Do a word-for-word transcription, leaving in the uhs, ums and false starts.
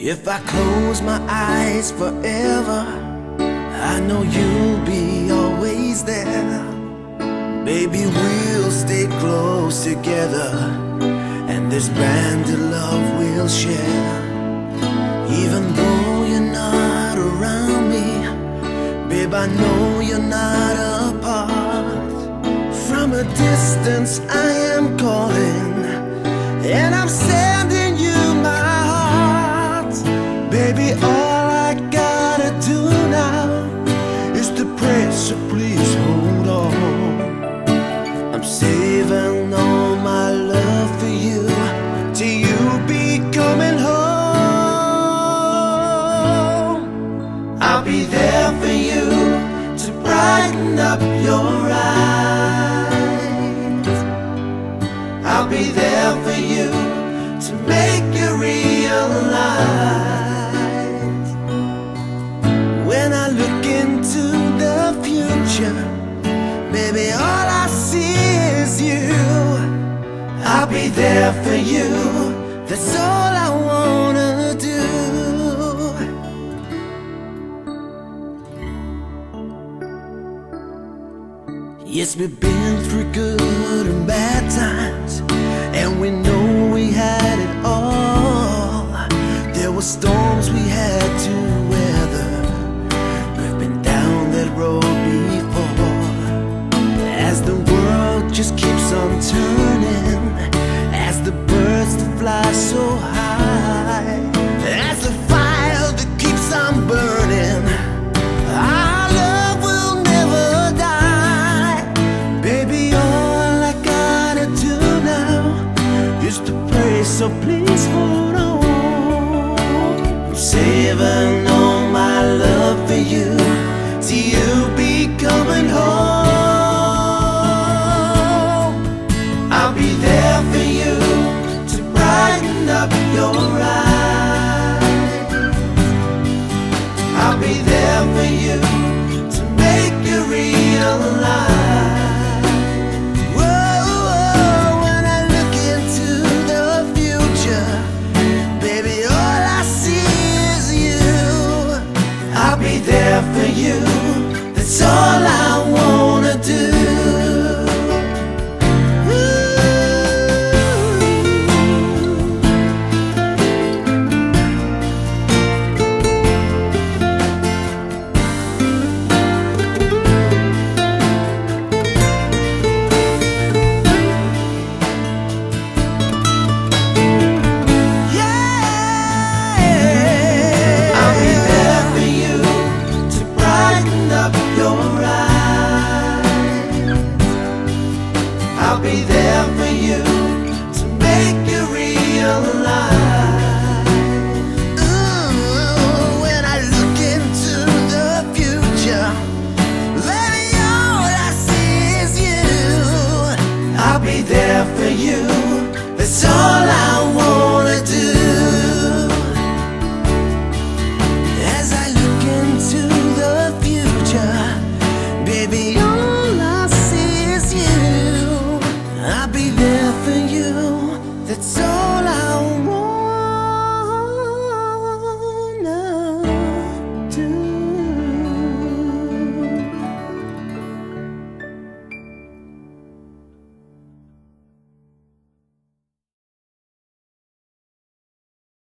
If I close my eyes forever, I know you'll be always there. Baby, we'll stay close together, and this brand of love we'll share. Even though you're not around me, babe, I know you're not apart. From a distance I am calling, and I'm sending you my heart. Baby, all I gotta do now is to pray, so please hold on. I'm saving all my love for you till you be coming home. I'll be there for you to brighten up your eyes. I'll be there for you to make you realize. When I look into the future, baby, all I see is you. I'll be there for you, that's all I wanna do. Yes, we've been through good and bad times, and we know we had it all. There were storms we had to weather, we've been down that road before. As the world just keeps on turning, as the birds that fly so high, as the fire that keeps on burning, our love will never die. Baby, all I gotta do now is to pray, so please hold on. I'm saving all my love for you till you be coming home. I'll be there for you to brighten up your eyes. I'll be there for you to make you realize. Whoa, when I look into the future, baby, all I see is you. I'll be there for you, that's all I wanna do. I'll be there.